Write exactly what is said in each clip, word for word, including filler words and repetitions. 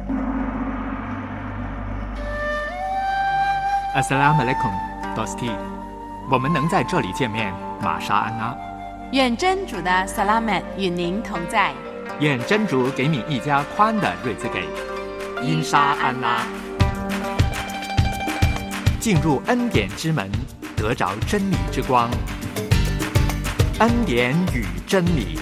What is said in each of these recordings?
Assalamu alaikum, Dosti。我们能在这里见面，玛莎安娜。 愿真主的萨拉曼与您同在。 愿真主给你一家宽的日子给。因沙安拉。进入恩典之门，得着真理之光。恩典与真理。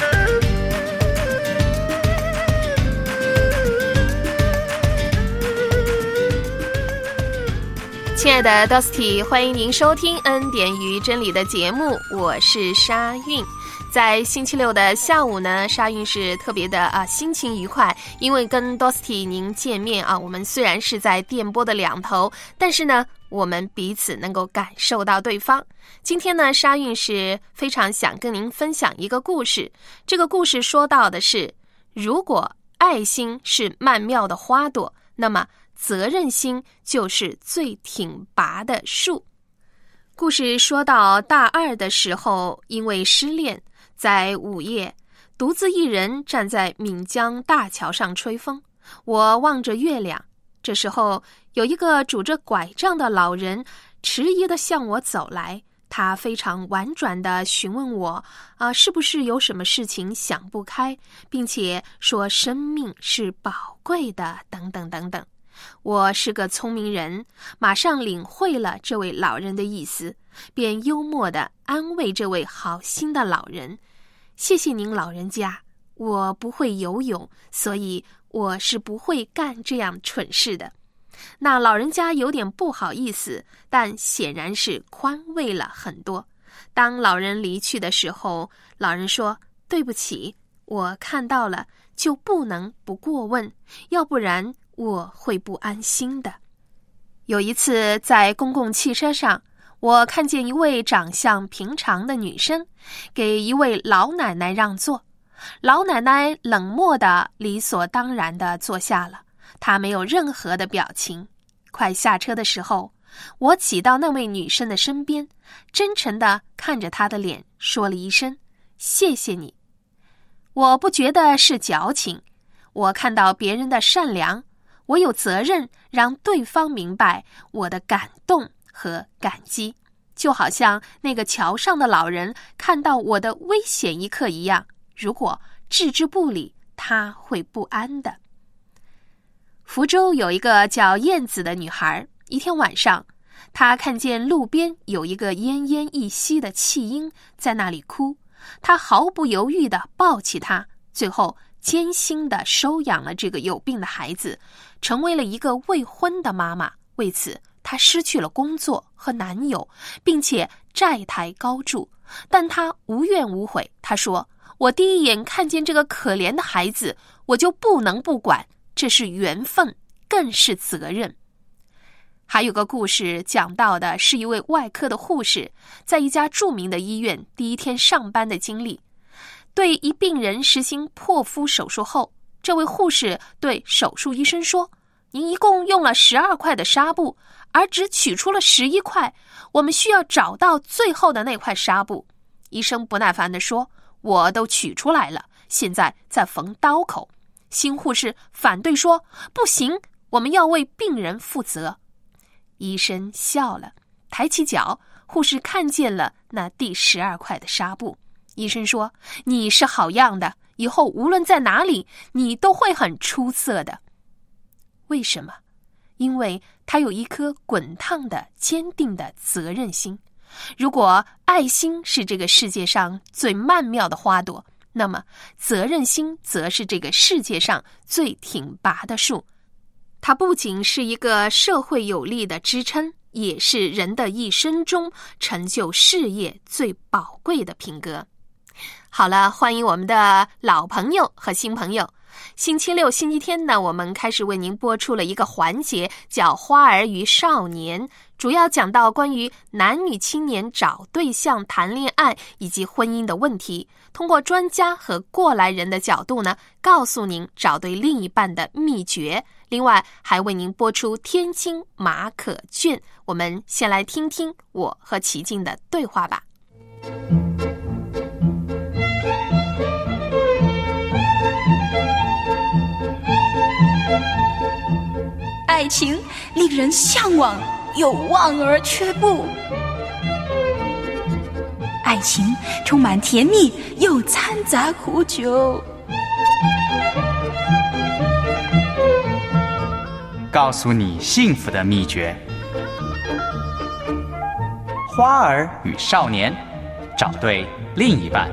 亲爱的 Dosty， 欢迎您收听恩典与真理的节目，我是沙韵。在星期六的下午呢，沙韵是特别的啊，心情愉快，因为跟 Dosty 您见面啊，我们虽然是在电波的两头，但是呢，我们彼此能够感受到对方。今天呢，沙韵是非常想跟您分享一个故事。这个故事说到的是，如果爱心是曼妙的花朵，那么责任心就是最挺拔的树。故事说到大二的时候，因为失恋，在午夜独自一人站在闽江大桥上吹风。我望着月亮，这时候有一个拄着拐杖的老人迟疑地向我走来，他非常婉转地询问我啊，是不是有什么事情想不开，并且说生命是宝贵的，等等等等。我是个聪明人，马上领会了这位老人的意思，便幽默地安慰这位好心的老人：谢谢您老人家，我不会游泳，所以我是不会干这样蠢事的。那老人家有点不好意思，但显然是宽慰了很多。当老人离去的时候，老人说：对不起，我看到了就不能不过问，要不然我会不安心的。有一次在公共汽车上，我看见一位长相平常的女生给一位老奶奶让座，老奶奶冷漠地理所当然地坐下了，她没有任何的表情。快下车的时候，我挤到那位女生的身边，真诚地看着她的脸，说了一声谢谢你。我不觉得是矫情，我看到别人的善良，我有责任让对方明白我的感动和感激，就好像那个桥上的老人看到我的危险一刻一样，如果置之不理，他会不安的。福州有一个叫燕子的女孩，一天晚上，她看见路边有一个奄奄一息的弃婴在那里哭，她毫不犹豫地抱起他，最后艰辛地收养了这个有病的孩子，成为了一个未婚的妈妈。为此，她失去了工作和男友，并且债台高筑，但她无怨无悔。她说：我第一眼看见这个可怜的孩子，我就不能不管，这是缘分，更是责任。还有个故事讲到的是一位外科的护士在一家著名的医院第一天上班的经历。对一病人实行破腹手术后，这位护士对手术医生说：您一共用了十二块的纱布，而只取出了十一块，我们需要找到最后的那块纱布。医生不耐烦地说：我都取出来了，现在在缝刀口。新护士反对说：不行，我们要为病人负责。医生笑了，抬起脚，护士看见了那第十二块的纱布。医生说：你是好样的，以后无论在哪里，你都会很出色的。为什么？因为他有一颗滚烫的坚定的责任心。如果爱心是这个世界上最曼妙的花朵，那么责任心则是这个世界上最挺拔的树。它不仅是一个社会有力的支撑，也是人的一生中成就事业最宝贵的品格。好了，欢迎我们的老朋友和新朋友。星期六、星期天呢，我们开始为您播出了一个环节，叫《花儿与少年》，主要讲到关于男女青年找对象、谈恋爱以及婚姻的问题。通过专家和过来人的角度呢，告诉您找对另一半的秘诀。另外，还为您播出天津马可卷。我们先来听听我和齐静的对话吧。 爱情令人向往又望而却步。爱情充满甜蜜又掺杂苦酒。 告诉你幸福的秘诀。花儿与少年，找对另一半。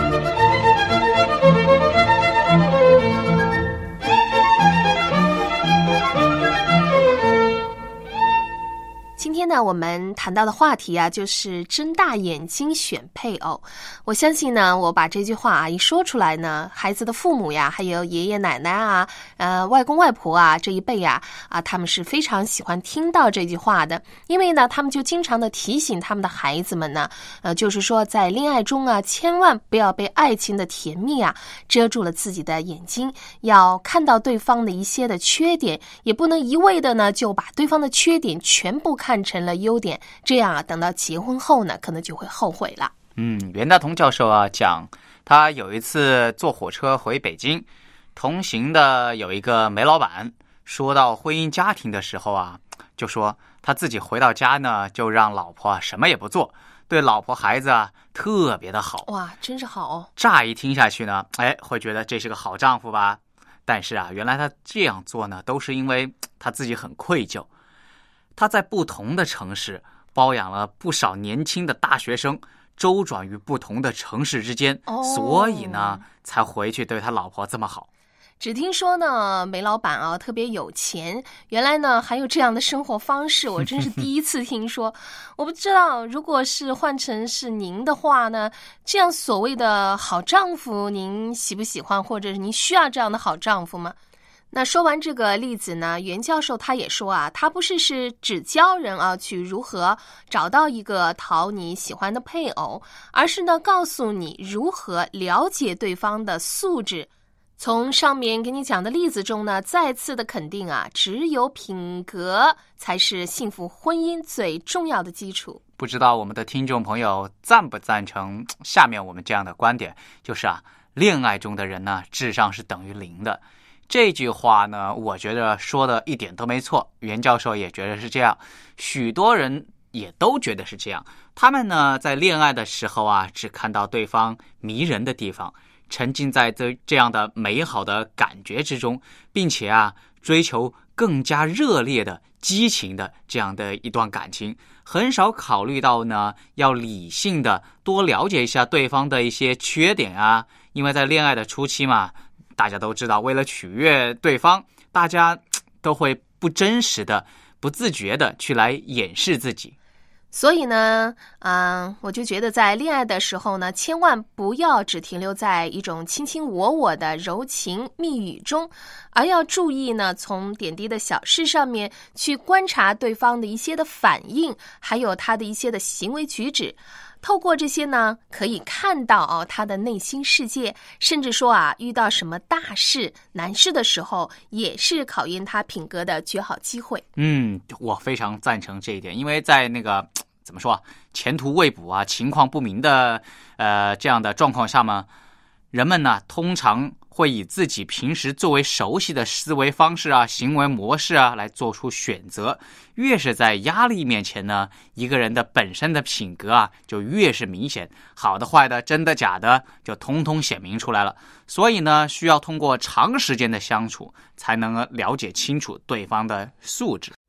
今天呢，我们谈到的话题啊，就是睁大眼睛选配偶。我相信呢，我把这句话啊一说出来呢，孩子的父母呀，还有爷爷奶奶啊，呃，外公外婆啊这一辈呀，啊，他们是非常喜欢听到这句话的，因为呢，他们就经常的提醒他们的孩子们呢，呃，就是说在恋爱中啊，千万不要被爱情的甜蜜啊遮住了自己的眼睛，要看到对方的一些的缺点，也不能一味的呢就把对方的缺点全部看。看成了优点，这样啊，等到结婚后呢，可能就会后悔了。 嗯，袁大同教授啊讲，他有一次坐火车回北京，同行的有一个煤老板，说到婚姻家庭的时候啊，就说他自己回到家呢，就让老婆啊什么也不做，对老婆孩子啊特别的好。 哇，真是好哦！ 乍一听下去呢，哎，会觉得这是个好丈夫吧？但是啊，原来他这样做呢，都是因为他自己很愧疚。他在不同的城市包养了不少年轻的大学生，周转于不同的城市之间，哦，所以呢，才回去对他老婆这么好。 只听说呢，煤老板啊特别有钱，原来呢还有这样的生活方式，我真是第一次听说。我不知道，如果是换成是您的话呢，这样所谓的好丈夫，您喜不喜欢，或者是您需要这样的好丈夫吗？那说完这个例子呢，袁教授他也说啊，他不是是只教人啊去如何找到一个讨你喜欢的配偶，而是呢告诉你如何了解对方的素质。从上面给你讲的例子中呢，再次的肯定啊，只有品格才是幸福婚姻最重要的基础。 不知道我们的听众朋友赞不赞成下面我们这样的观点，就是啊，恋爱中的人呢，智商是等于零的。这句话呢，我觉得说的一点都没错，袁教授也觉得是这样，许多人也都觉得是这样。他们呢，在恋爱的时候啊，只看到对方迷人的地方，沉浸在这这样的美好的感觉之中，并且啊，追求更加热烈的、激情的这样的一段感情，很少考虑到呢，要理性的多了解一下对方的一些缺点啊，因为在恋爱的初期嘛。大家都知道，为了取悦对方，大家都会不真实的、不自觉的去来掩饰自己。 所以呢，嗯、呃，我就觉得在恋爱的时候呢，千万不要只停留在一种卿卿我我的柔情蜜语中，而要注意呢，从点滴的小事上面去观察对方的一些的反应，还有他的一些的行为举止。透过这些呢，可以看到哦他的内心世界，甚至说啊，遇到什么大事难事的时候，也是考验他品格的绝好机会。 嗯，我非常赞成这一点，因为在那个怎么说啊，前途未卜啊，情况不明的呃这样的状况下嘛，人们呢通常会以自己平时最为熟悉的思维方式啊、行为模式啊来做出选择。越是在压力面前呢，一个人的本身的品格啊就越是明显，好的坏的真的假的就通通显明出来了。所以呢，需要通过长时间的相处才能了解清楚对方的素质。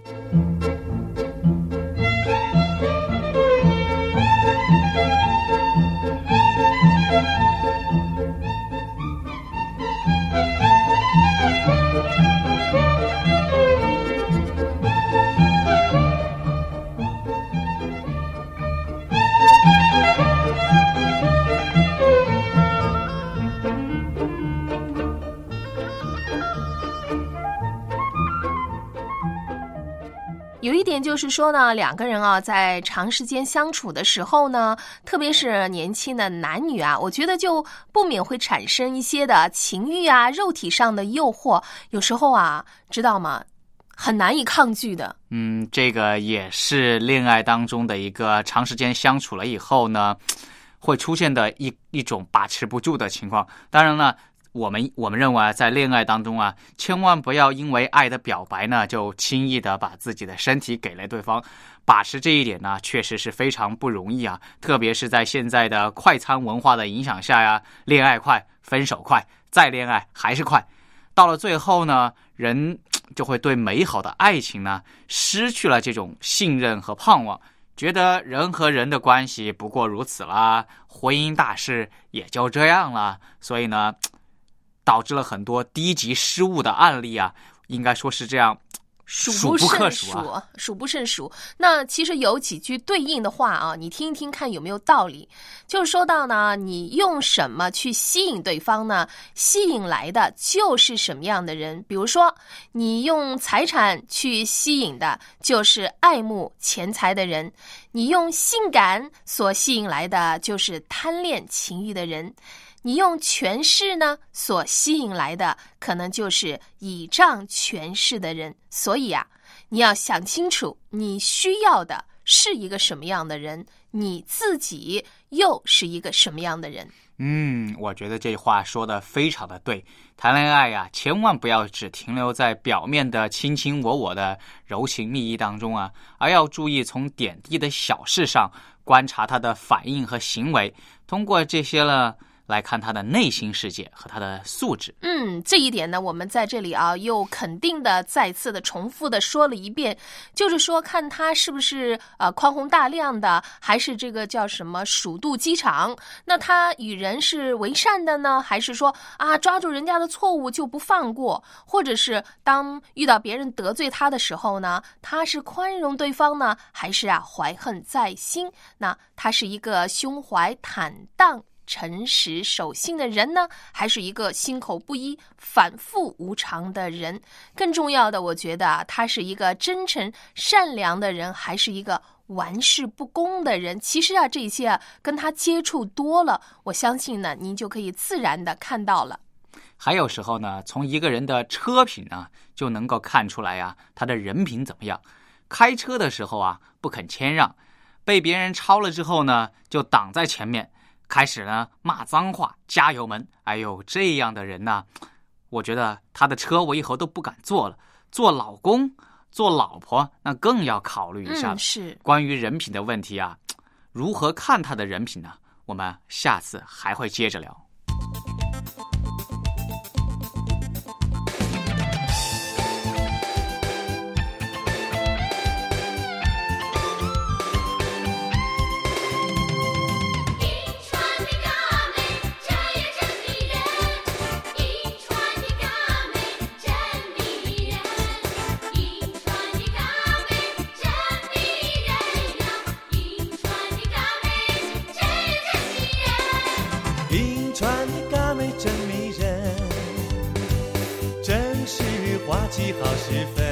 有一点就是说呢，两个人啊，在长时间相处的时候呢，特别是年轻的男女啊，我觉得就不免会产生一些的情欲啊、肉体上的诱惑，有时候啊，知道吗？很难以抗拒的。 嗯，这个也是恋爱当中的一个长时间相处了以后呢，会出现的一一种把持不住的情况。当然了， 我们我们认为啊，在恋爱当中啊，千万不要因为爱的表白呢，就轻易的把自己的身体给了对方。把持这一点呢，确实是非常不容易啊，特别是在现在的快餐文化的影响下呀，恋爱快，分手快，再恋爱还是快，到了最后呢，人就会对美好的爱情呢，失去了这种信任和盼望，觉得人和人的关系不过如此啦，婚姻大事也就这样了，所以呢，导致了很多低级失误的案例啊，应该说是这样。 数不胜数啊，数不胜数。那其实有几句对应的话啊，你听一听看有没有道理。就是说到呢，你用什么去吸引对方呢？吸引来的就是什么样的人。比如说，你用财产去吸引的，就是爱慕钱财的人；你用性感所吸引来的，就是贪恋情欲的人。你用权势呢所吸引来的，可能就是倚仗权势的人。所以啊，你要想清楚，你需要的是一个什么样的人，你自己又是一个什么样的人。 嗯，我觉得这话说的非常的对。谈恋爱呀、啊，千万不要只停留在表面的卿卿我我的柔情蜜意当中啊，而要注意从点滴的小事上观察他的反应和行为，通过这些呢，来看他的内心世界和他的素质。 嗯，这一点呢，我们在这里啊，又肯定的再次的重复的说了一遍，就是说看他是不是呃宽宏大量的，还是这个叫什么鼠肚鸡肠。那他与人是为善的呢，还是说啊抓住人家的错误就不放过，或者是当遇到别人得罪他的时候呢，他是宽容对方呢，还是啊怀恨在心？那他是一个胸怀坦荡诚实守信的人呢，还是一个心口不一反复无常的人？更重要的，我觉得啊，他是一个真诚善良的人，还是一个玩世不恭的人？其实啊，这些啊跟他接触多了，我相信呢，您就可以自然的看到了。 还有时候呢，从一个人的车品呢，就能够看出来呀，他的人品怎么样。开车的时候啊，不肯谦让，被别人超了之后呢，就挡在前面。开始呢骂脏话，加油门。哎呦，这样的人呢，我觉得他的车我以后都不敢坐了。做老公、做老婆，那更要考虑一下了。 嗯，是关于人品的问题啊，如何看他的人品呢？我们下次还会接着聊。 好时分，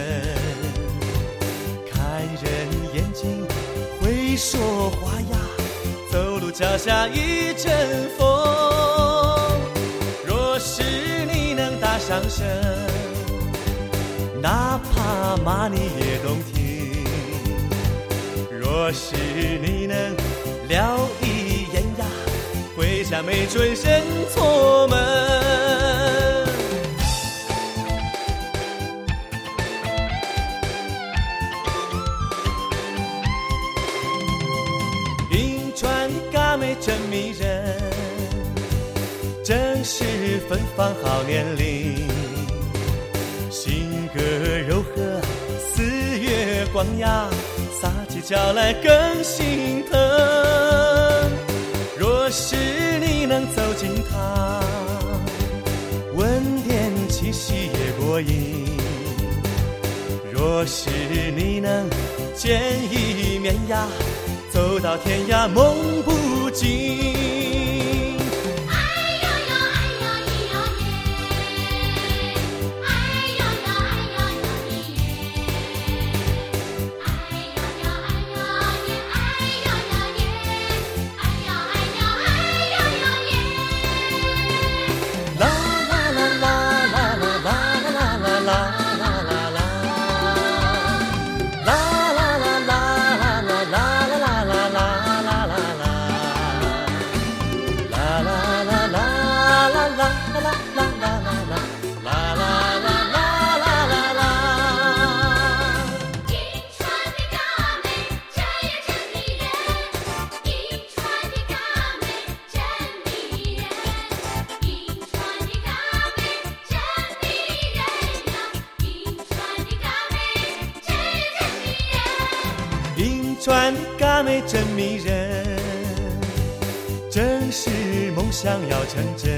看人眼睛会说话呀，走路脚下一阵风。若是你能搭上声，哪怕骂你也动听。若是你能撩一眼呀，回家没准认错门。真迷人，正是芬芳好年龄，性格柔和似月光呀，撒起娇来更心疼。若是你能走近她，闻点气息也过瘾。若是你能见一面呀，走到天涯梦不尽。 船嘎美真迷人，正是梦想要成真，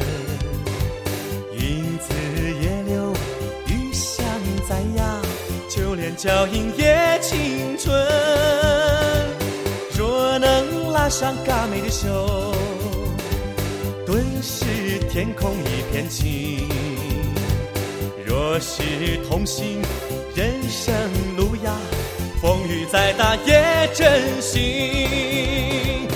因此夜流余香在呀，就连脚印也青春。若能拉上嘎美的手，顿时天空一片晴。若是同行人生路呀，风雨再大也真心。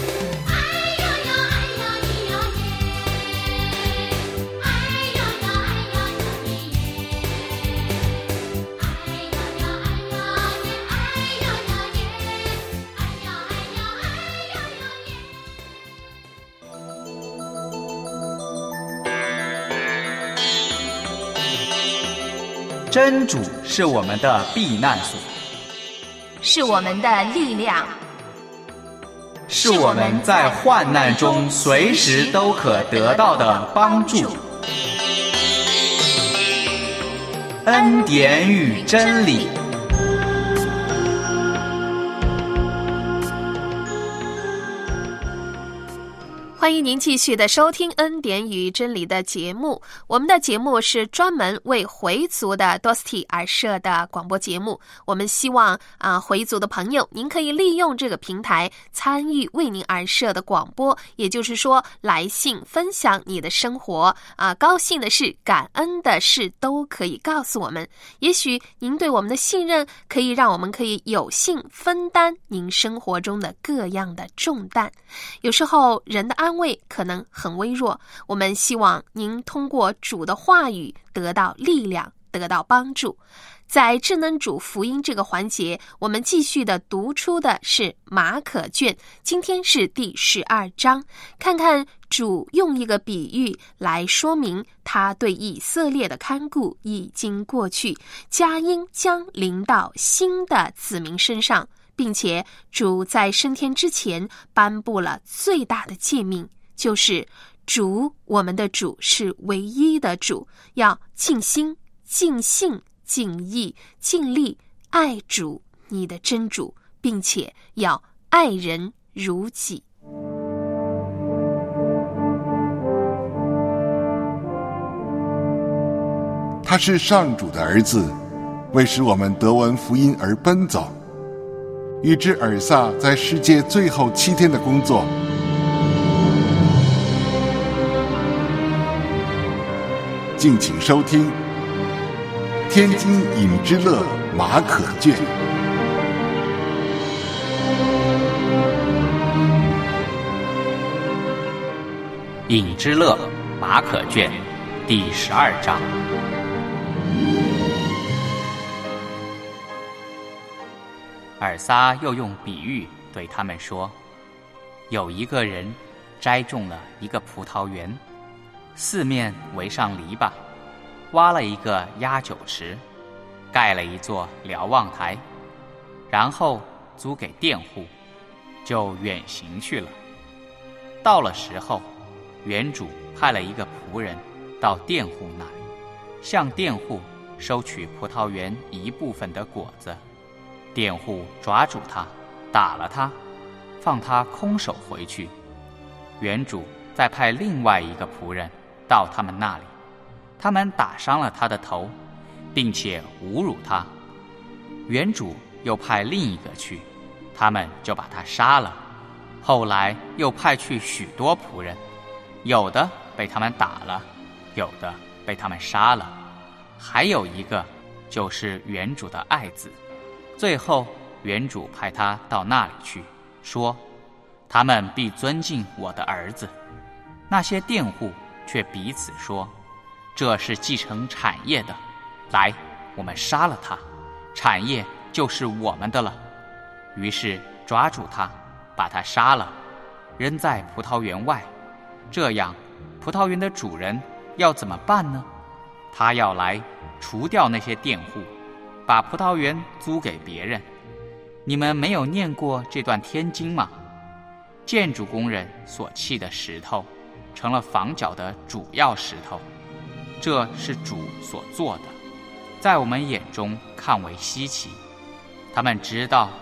真主是我们的避难所， 是我们的力量， 是我们在患难中随时都可得到的帮助。恩典与真理。 欢迎您继续的收听恩典与真理的节目。我们的节目是专门为回族的 D O S T I 而设的广播节目。我们希望啊、呃，回族的朋友，您可以利用这个平台参与为您而设的广播，也就是说，来信分享你的生活啊、呃，高兴的事、感恩的事都可以告诉我们。也许您对我们的信任，可以让我们可以有幸分担您生活中的各样的重担。有时候人的安慰可能很微弱，我们希望您通过主的话语得到力量，得到帮助。在智能主福音这个环节，我们继续的读出的是马可卷，今天是第十二章，看看主用一个比喻来说明他对以色列的看顾已经过去，佳音将临到新的子民身上，并且主在升天之前颁布了最大的诫命，就是主，我们的主是唯一的主，要尽心、尽性、尽意、尽力爱主你的真主，并且要爱人如己。 他是上主的儿子，为使我们得闻福音而奔走。预知尔撒在世界最后七天的工作。敬请收听《天津影之乐》马可卷。 影之乐马可卷第十二章。尔撒又用比喻对他们说，有一个人栽种了一个葡萄园，四面围上篱笆，挖了一个压酒池，盖了一座瞭望台，然后租给佃户，就远行去了。到了时候，园主派了一个仆人到佃户那里，向佃户收取葡萄园一部分的果子。佃户抓住他，打了他，放他空手回去。园主再派另外一个仆人到他们那里，他们打伤了他的头，并且侮辱他。园主又派另一个去，他们就把他杀了。后来又派去许多仆人，有的被他们打了，有的被他们杀了，还有一个就是园主的爱子。最后园主派他到那里去，说他们必尊敬我的儿子。那些佃户却彼此说，这是继承产业的，来，我们杀了他，产业就是我们的了。于是抓住他，把他杀了，扔在葡萄园外。这样葡萄园的主人要怎么办呢？他要来除掉那些佃户，把葡萄园租给别人。你们没有念过这段天经吗？建筑工人所砌的石头成了房角的主要石头，这是主所做的，在我们眼中看为稀奇。他们知道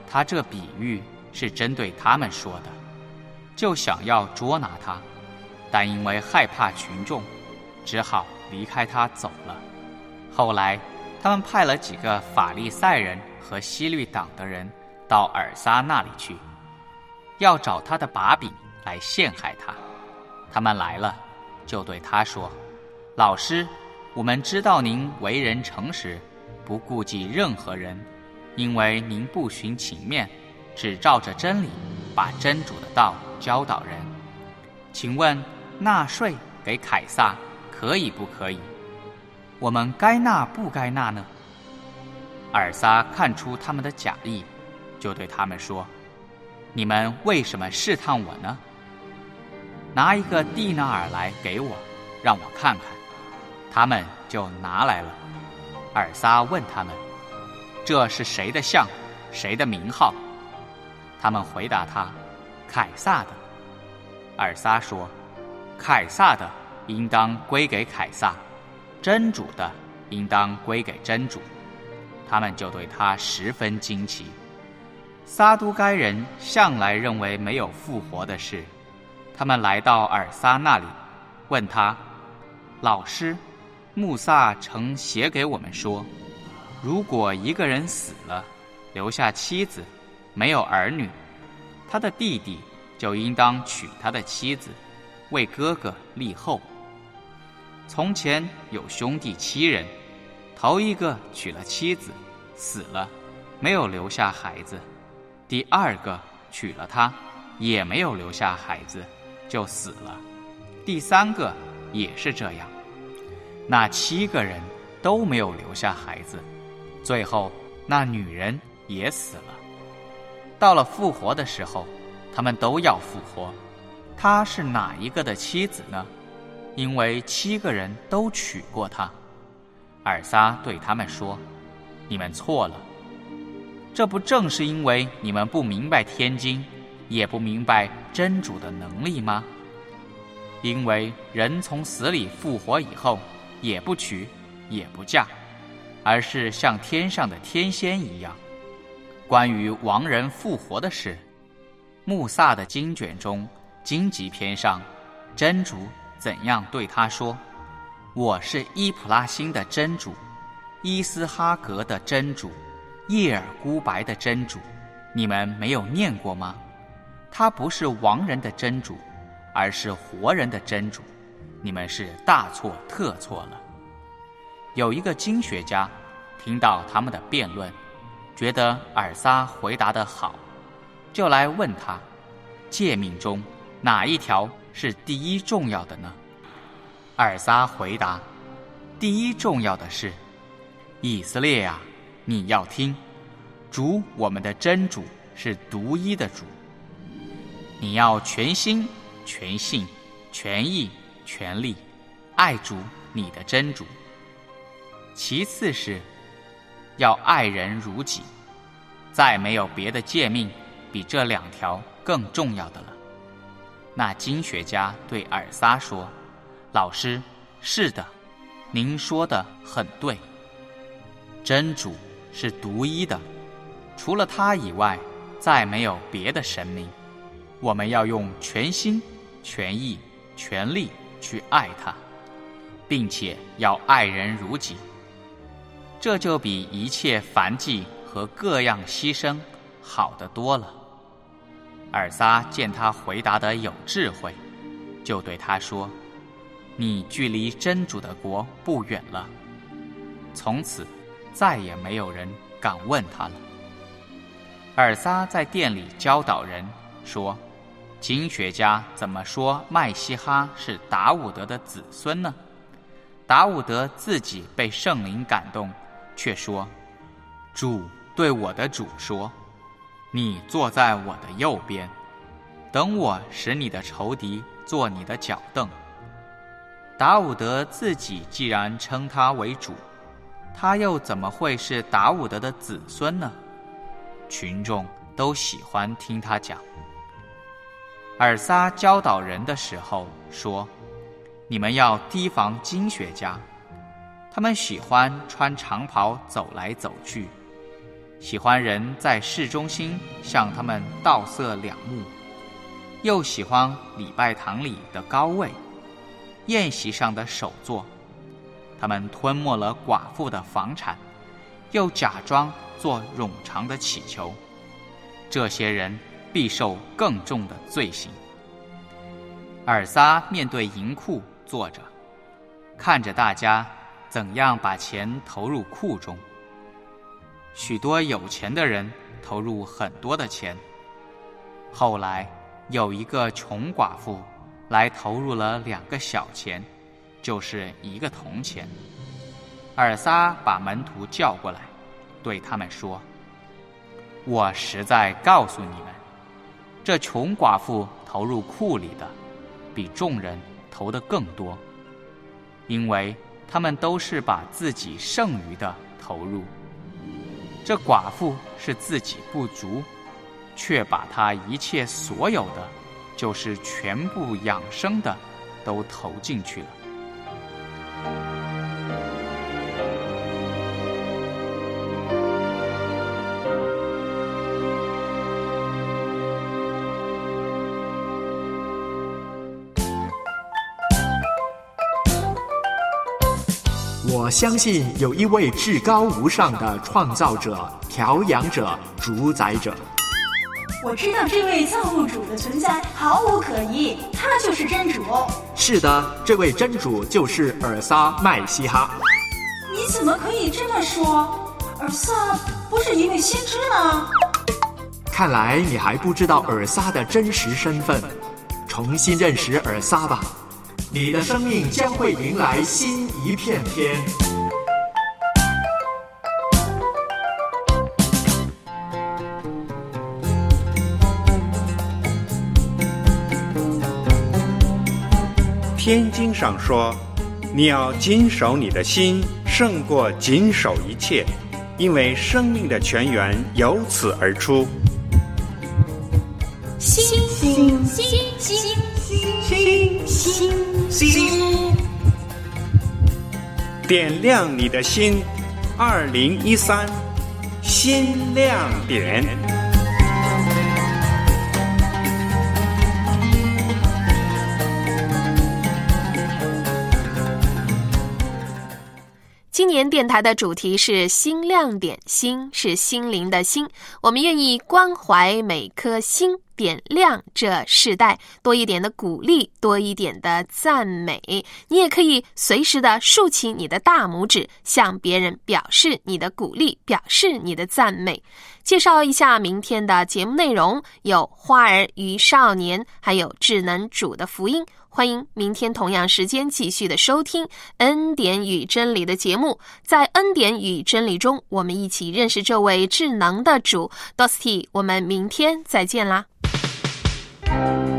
他这比喻是针对他们说的，就想要捉拿他，但因为害怕群众，只好离开他走了。后来他们派了几个法利赛人和希律党的人到尔撒那里去，要找他的把柄来陷害他。他们来了，就对他说：老师，我们知道您为人诚实，不顾忌任何人，因为您不徇情面，只照着真理把真主的道教导人。请问纳税给凯撒可以不可以？我们该纳不该纳呢？尔撒看出他们的假意，就对他们说：你们为什么试探我呢？拿一个蒂纳尔来给我，让我看看。他们就拿来了。尔撒问他们：这是谁的像，谁的名号？他们回答他：凯撒的。尔撒说：凯撒的应当归给凯撒，真主的应当归给真主。他们就对他十分惊奇。撒都该人向来认为没有复活的事，他们来到尔撒那里，问他：老师，穆萨曾写给我们说，如果一个人死了，留下妻子，没有儿女，他的弟弟就应当娶他的妻子，为哥哥立后。从前有兄弟七人，头一个娶了妻子，死了，没有留下孩子；第二个娶了她，也没有留下孩子，就死了；第三个也是这样。那七个人都没有留下孩子，最后那女人也死了。到了复活的时候，他们都要复活。她是哪一个的妻子呢？因为七个人都娶过她。尔撒对他们说：你们错了，这不正是因为你们不明白天经，也不明白真主的能力吗？因为人从死里复活以后，也不娶，也不嫁，而是像天上的天仙一样。关于亡人复活的事，穆萨的经卷中经籍篇上，真主怎样对他说：我是伊普拉欣的真主，伊斯哈格的真主，叶尔孤白的真主，你们没有念过吗？他不是亡人的真主，而是活人的真主，你们是大错特错了。有一个经学家听到他们的辩论，觉得尔撒回答得好，就来问他：诫命中哪一条是第一重要的呢？尔撒回答：第一重要的是，以色列啊，你要听，主我们的真主是独一的主，你要全心全性全意全力爱主你的真主。其次是要爱人如己，再没有别的诫命比这两条更重要的了。那经学家对尔撒说：老师，是的，您说的很对。真主是独一的，除了他以外，再没有别的神明。我们要用全心全意全力去爱他，并且要爱人如己，这就比一切燔祭和各样牺牲好得多了。尔撒见他回答得有智慧，就对他说：你距离真主的国不远了。从此再也没有人敢问他了。尔撒在店里教导人说：经学家怎么说麦西哈是达伍德的子孙呢？达伍德自己被圣灵感动，却说：主对我的主说，你坐在我的右边，等我使你的仇敌做你的脚凳。达伍德自己既然称他为主，他又怎么会是达伍德的子孙呢？群众都喜欢听他讲。尔撒教导人的时候说：你们要提防经学家，他们喜欢穿长袍走来走去， 喜欢人在市中心向他们道色两目，又喜欢礼拜堂里的高位，宴席上的首座。他们吞没了寡妇的房产，又假装做冗长的祈求。这些人必受更重的罪行。尔撒面对银库坐着，看着大家怎样把钱投入库中。许多有钱的人投入很多的钱，后来有一个穷寡妇来投入了两个小钱，就是一个铜钱。尔撒把门徒叫过来，对他们说：我实在告诉你们，这穷寡妇投入库里的比众人投得更多，因为他们都是把自己剩余的投入。这寡妇是自己不足，却把她一切所有的，就是全部养生的，都投进去了。 我相信有一位至高无上的创造者、调养者、主宰者。 我知道这位造物主的存在毫无可疑，他就是真主。 是的，这位真主就是尔撒麦西哈。 你怎么可以这么说？尔撒不是一位先知吗？ 看来你还不知道尔撒的真实身份，重新认识尔撒吧。你的生命将会迎来新一片天。 天经上说，你要谨守你的心，胜过谨守一切，因为生命的泉源由此而出。 心心心心心心心， 点亮你的心，二零一三心亮点。 今年电台的主题是心亮点，心是心灵的心，我们愿意关怀每颗心，点亮这世代，多一点的鼓励，多一点的赞美。你也可以随时的竖起你的大拇指，向别人表示你的鼓励，表示你的赞美。介绍一下明天的节目内容，有花儿与少年，还有智能主的福音。欢迎明天同样时间继续的收听恩典与真理的节目。在恩典与真理中，我们一起认识这位智能的主。Dosty，我们明天再见啦。